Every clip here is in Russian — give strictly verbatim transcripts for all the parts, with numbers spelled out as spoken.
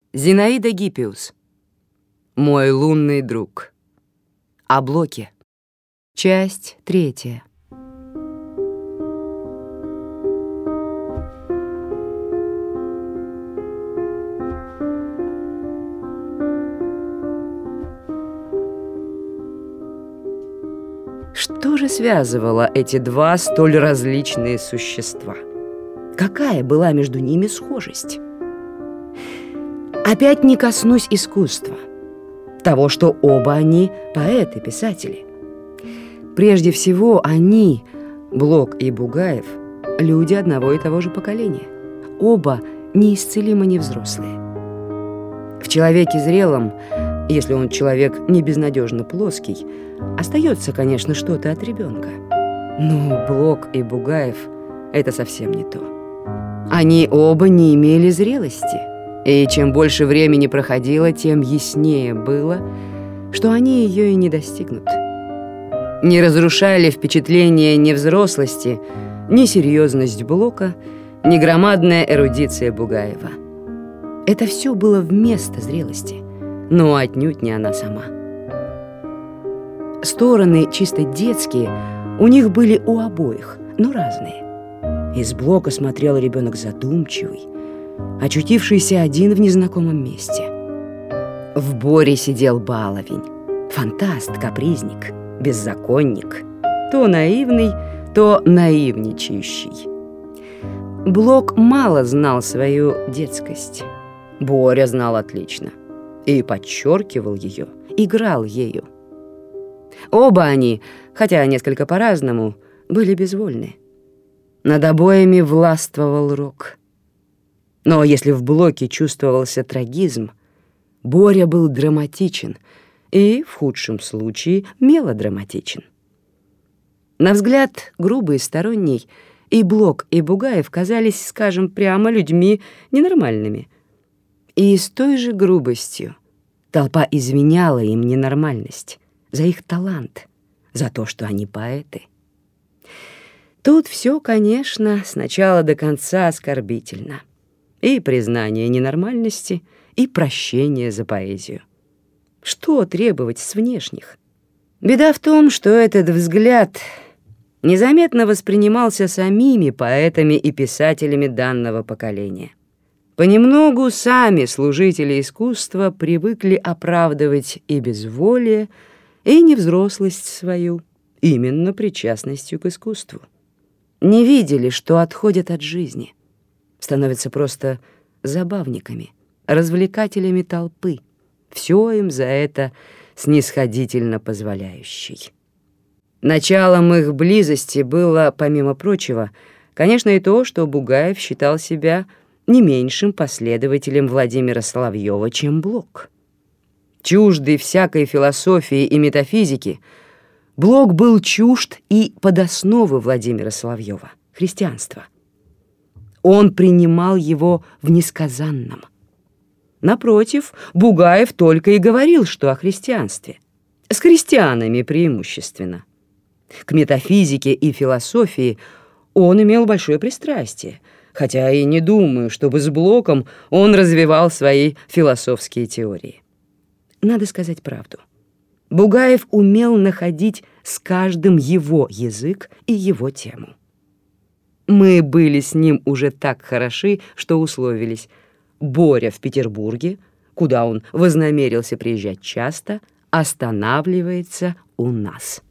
Зинаида Гиппиус. Мой лунный друг. О Блоке. Часть третья. Что же связывало эти два столь различные существа? Какая была между ними схожесть? Опять не коснусь искусства, того, что оба они поэты-писатели. Прежде всего, они, Блок и Бугаев, люди одного и того же поколения. Оба неисцелимо невзрослые. В человеке зрелом, если он человек не безнадежно плоский, остается, конечно, что-то от ребенка. Но Блок и Бугаев — это совсем не то. Они оба не имели зрелости. И чем больше времени проходило, тем яснее было, что они ее и не достигнут. Не разрушали впечатление ни взрослости, ни серьезность Блока, ни громадная эрудиция Бугаева. Это все было вместо зрелости, но отнюдь не она сама. Стороны чисто детские у них были у обоих, но разные. Из Блока смотрел ребенок задумчивый, очутившийся один в незнакомом месте. В Боре сидел баловень, фантаст, капризник, беззаконник, то наивный, то наивничающий. Блок мало знал свою детскость. Боря знал отлично и подчеркивал ее, играл ею. Оба они, хотя несколько по-разному, были безвольны. Над обоими властвовал рок. Но если в Блоке чувствовался трагизм, Боря был драматичен и, в худшем случае, мелодраматичен. На взгляд грубый и сторонний, и Блок, и Бугаев казались, скажем прямо, людьми ненормальными. И с той же грубостью толпа извиняла им ненормальность за их талант, за то, что они поэты. Тут все, конечно, с начала до конца оскорбительно. И признание ненормальности, и прощение за поэзию. Что требовать с внешних? Беда в том, что этот взгляд незаметно воспринимался самими поэтами и писателями данного поколения. Понемногу сами служители искусства привыкли оправдывать и безволие, и невзрослость свою именно причастностью к искусству. Не видели, что отходят от жизни, становятся просто забавниками, развлекателями толпы, все им за это снисходительно позволяющей. Началом их близости было, помимо прочего, конечно, и то, что Бугаев считал себя не меньшим последователем Владимира Соловьева, чем Блок. Чуждый всякой философии и метафизики, Блок был чужд и подосновы Владимира Соловьева — христианства. Он принимал его в несказанном. Напротив, Бугаев только и говорил, что о христианстве. С христианами преимущественно. К метафизике и философии он имел большое пристрастие, хотя и не думаю, чтобы с Блоком он развивал свои философские теории. Надо сказать правду. Бугаев умел находить с каждым его язык и его тему. Мы были с ним уже так хороши, что условились: Боря в Петербурге, куда он вознамерился приезжать часто, останавливается у нас.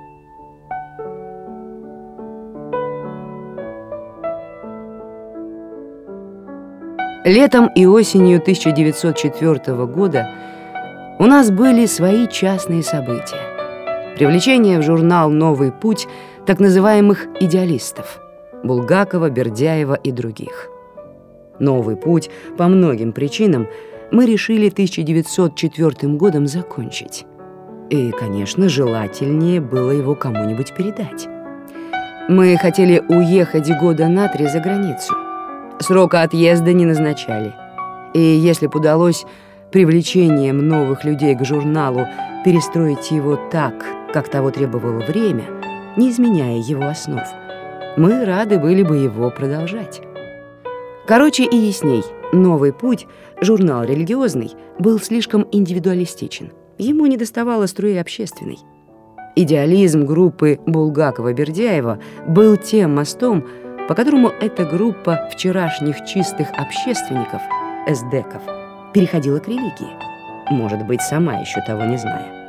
Летом и осенью тысяча девятьсот четвёртого года у нас были свои частные события. Привлечение в журнал «Новый путь» так называемых идеалистов — Булгакова, Бердяева и других. «Новый путь» по многим причинам мы решили тысяча девятьсот четвёртым годом закончить. И, конечно, желательнее было его кому-нибудь передать. Мы хотели уехать года на три за границу. Срока отъезда не назначали. И если б удалось привлечением новых людей к журналу перестроить его так, как того требовало время, не изменяя его основ, мы рады были бы его продолжать. Короче и ясней, «Новый путь», журнал религиозный, был слишком индивидуалистичен. Ему недоставало струи общественной. Идеализм группы Булгакова-Бердяева был тем мостом, по которому эта группа вчерашних чистых общественников, эсдеков, переходила к религии, может быть, сама еще того не зная.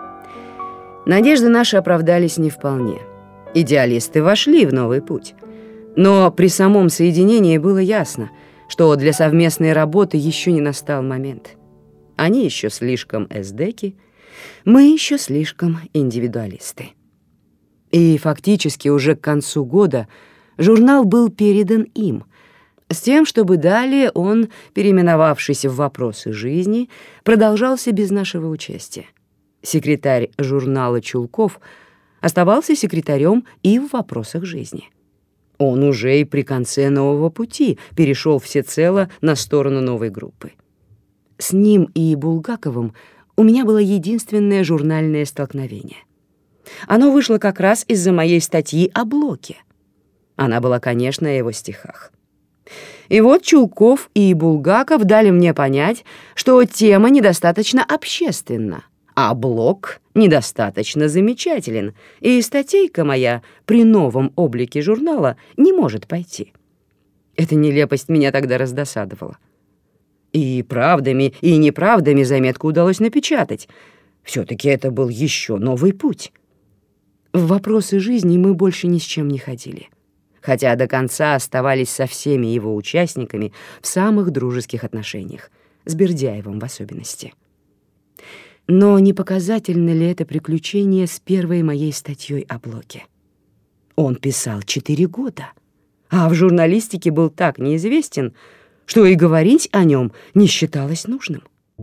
Надежды наши оправдались не вполне. Идеалисты вошли в новый путь. Но при самом соединении было ясно, что для совместной работы еще не настал момент. Они еще слишком эсдеки, мы еще слишком индивидуалисты. И фактически уже к концу года журнал был передан им, с тем, чтобы далее он, переименовавшись в «Вопросы жизни», продолжался без нашего участия. Секретарь журнала Чулков оставался секретарем и в «Вопросах жизни». Он уже и при конце нового пути перешел всецело на сторону новой группы. С ним и Булгаковым у меня было единственное журнальное столкновение. Оно вышло как раз из-за моей статьи о Блоке. Она была, конечно, о его стихах. И вот Чулков и Булгаков дали мне понять, что тема недостаточно общественна, а Блок недостаточно замечателен, и статейка моя при новом облике журнала не может пойти. Эта нелепость меня тогда раздосадовала. И правдами, и неправдами заметку удалось напечатать. Все-таки это был еще новый путь. В «Вопросы жизни» мы больше ни с чем не ходили, хотя до конца оставались со всеми его участниками в самых дружеских отношениях, с Бердяевым в особенности. Но не показательно ли это приключение с первой моей статьей о Блоке? Он писал четыре года, а в журналистике был так неизвестен, что и говорить о нем не считалось нужным.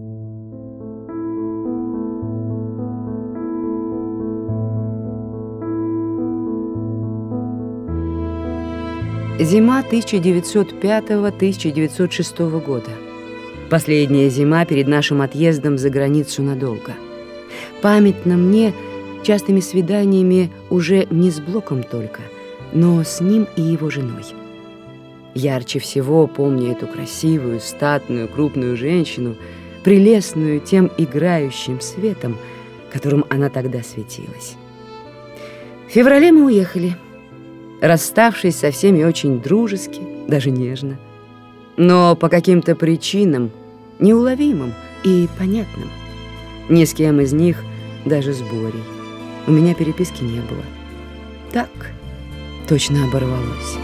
Зима тысяча девятьсот пятого — тысяча девятьсот шестого года. Последняя зима перед нашим отъездом за границу надолго. Памятна мне частыми свиданиями уже не с Блоком только, но с ним и его женой. Ярче всего помню эту красивую, статную, крупную женщину, прелестную тем играющим светом, которым она тогда светилась. В феврале мы уехали, расставшись со всеми очень дружески, даже нежно, но по каким-то причинам, неуловимым и понятным. Ни с кем из них, даже с Борей, у меня переписки не было. Так, точно оборвалось.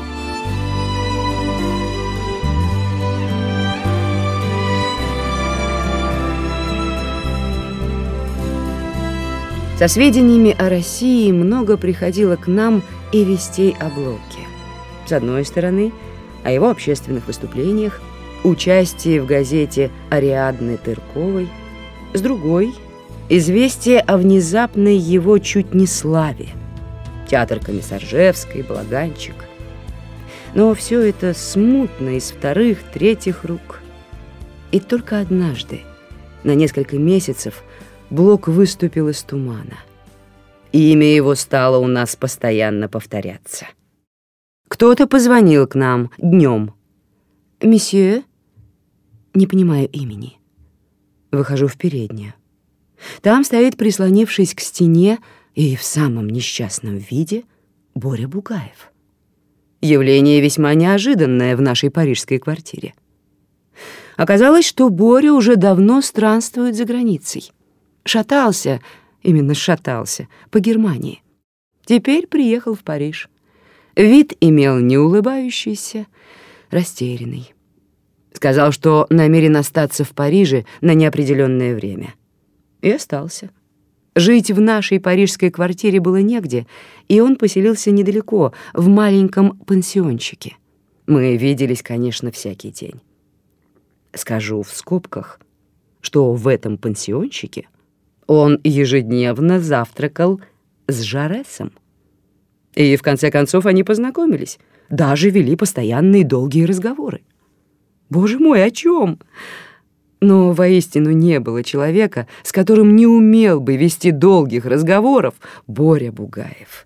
Со сведениями о России много приходило к нам и вестей о Блоке. С одной стороны, о его общественных выступлениях, участии в газете Ариадны Тырковой, с другой — известие о внезапной его чуть не славе. Театр Комиссаржевской, Балаганчик. Но все это смутно из вторых, третьих рук. И только однажды, на несколько месяцев, Блок выступил из тумана. Имя его стало у нас постоянно повторяться. Кто-то позвонил к нам днем. «Месье?» Не понимаю имени. Выхожу в переднюю. Там стоит, прислонившись к стене и в самом несчастном виде, Боря Бугаев. Явление весьма неожиданное в нашей парижской квартире. Оказалось, что Боря уже давно странствует за границей. Шатался, именно шатался, по Германии. Теперь приехал в Париж. Вид имел неулыбающийся, растерянный. Сказал, что намерен остаться в Париже на неопределенное время. И остался. Жить в нашей парижской квартире было негде, и он поселился недалеко, в маленьком пансиончике. Мы виделись, конечно, всякий день. Скажу в скобках, что в этом пансиончике он ежедневно завтракал с Жаресом. И в конце концов они познакомились, даже вели постоянные долгие разговоры. Боже мой, о чем? Но воистину не было человека, с которым не умел бы вести долгих разговоров Боря Бугаев.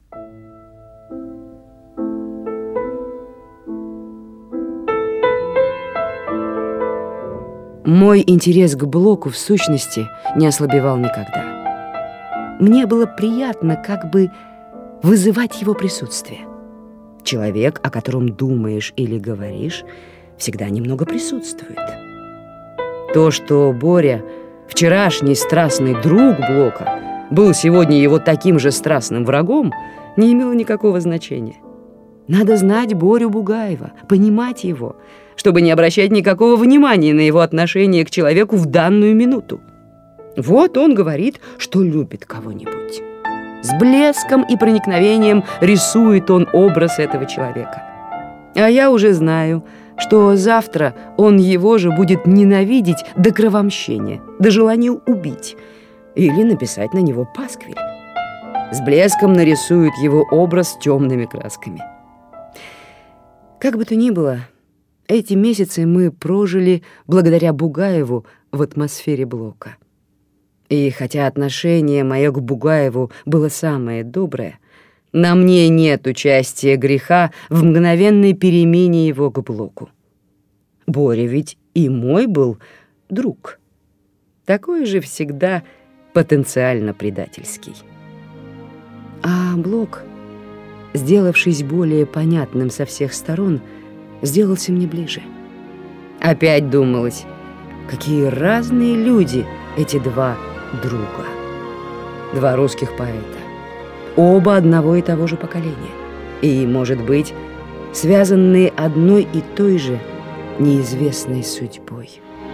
Мой интерес к Блоку, в сущности, не ослабевал никогда. Мне было приятно как бы вызывать его присутствие. Человек, о котором думаешь или говоришь, всегда немного присутствует. То, что Боря, вчерашний страстный друг Блока, был сегодня его таким же страстным врагом, не имело никакого значения. Надо знать Борю Бугаева, понимать его, чтобы не обращать никакого внимания на его отношение к человеку в данную минуту. Вот он говорит, что любит кого-нибудь. С блеском и проникновением рисует он образ этого человека. А я уже знаю, что завтра он его же будет ненавидеть до кровомщения, до желания убить или написать на него пасквиль. С блеском нарисует его образ темными красками. Как бы то ни было, эти месяцы мы прожили благодаря Бугаеву в атмосфере Блока. И хотя отношение мое к Бугаеву было самое доброе, на мне нет участия греха в мгновенной перемене его к Блоку. Боря ведь и мой был друг, такой же всегда потенциально предательский. А Блок, сделавшись более понятным со всех сторон, сделался мне ближе. Опять думалось, какие разные люди эти два друга. Два русских поэта, оба одного и того же поколения, и, может быть, связанные одной и той же неизвестной судьбой.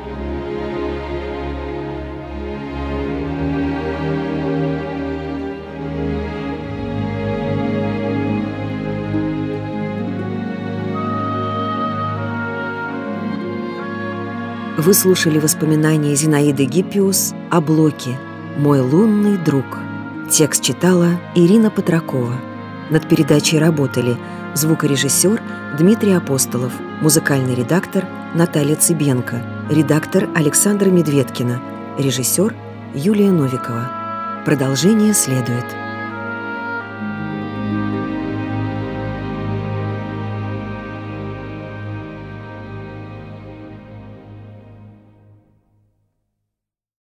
Вы слушали воспоминания Зинаиды Гиппиус о Блоке «Мой лунный друг». Текст читала Ирина Патракова. Над передачей работали звукорежиссер Дмитрий Апостолов, музыкальный редактор Наталья Цыбенко, редактор Александра Медведкина, режиссер Юлия Новикова. Продолжение следует.